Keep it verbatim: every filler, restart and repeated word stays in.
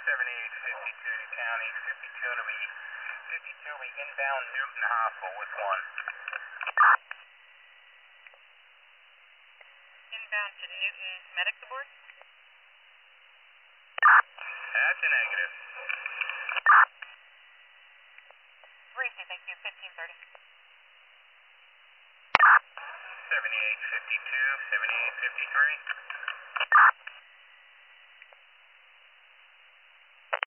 seventy-eight fifty-two to county, fifty-two to be, fifty-two will be inbound Newton Hospital with one. Inbound to Newton Medics Aboard? That's a negative. Receive, thank you, fifteen thirty. seventy-eight fifty-two, seventy-eight fifty-three.